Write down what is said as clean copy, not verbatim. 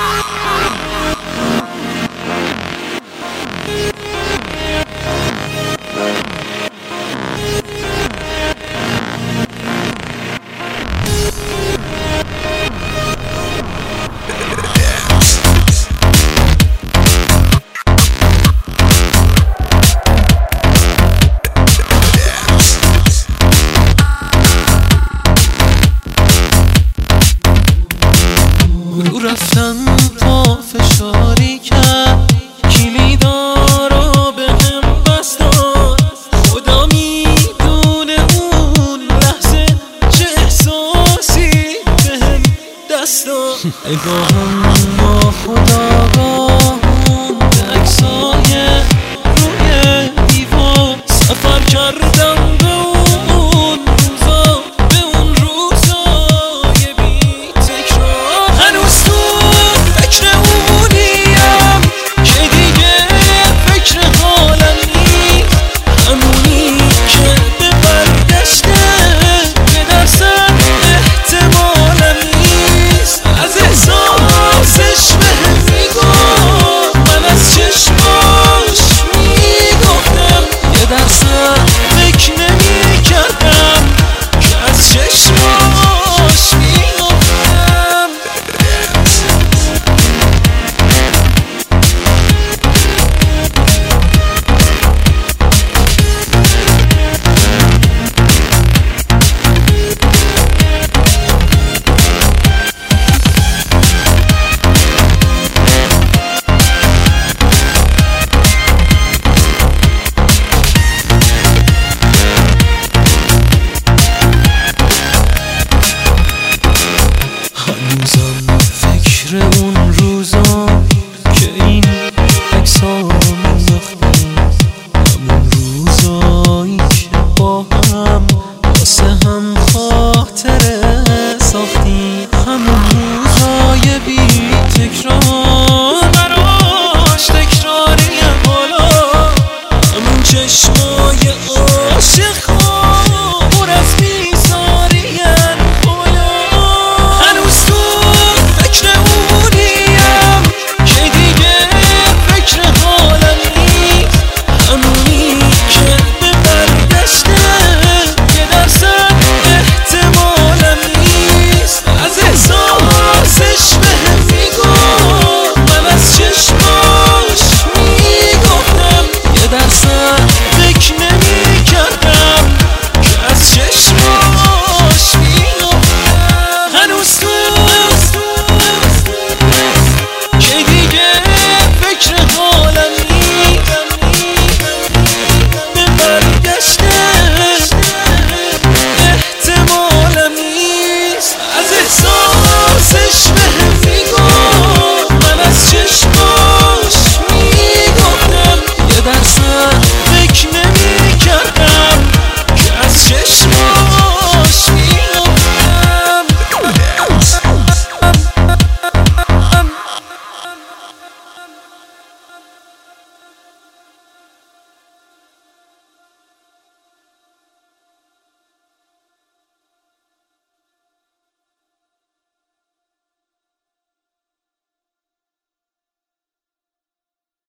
رفتن پا فشاری کرد، کلیدارو به هم بست داد. خدا میدونه اون لحظه چه احساسی به هم دست داد. نگاهم با خدا راهون عکسای روی دیوار، سفر کردم به اون روزا، به اون روزای بی تکرار. هنوز تو فکر اونیم که دیگه فکر حالم نیست، همونی که به برگشته یه درصد احتمالم نیست. از احساسش بهم میگفت، من از چشماش میگفتم، یه درصد فکر نمیکردم که از چشماش میگفتم. هنوزم فکر اون روزا که این عکس‌ها مینداختیم، همون روزایی که با هم واسه هم خاطره ساختیم، همون روز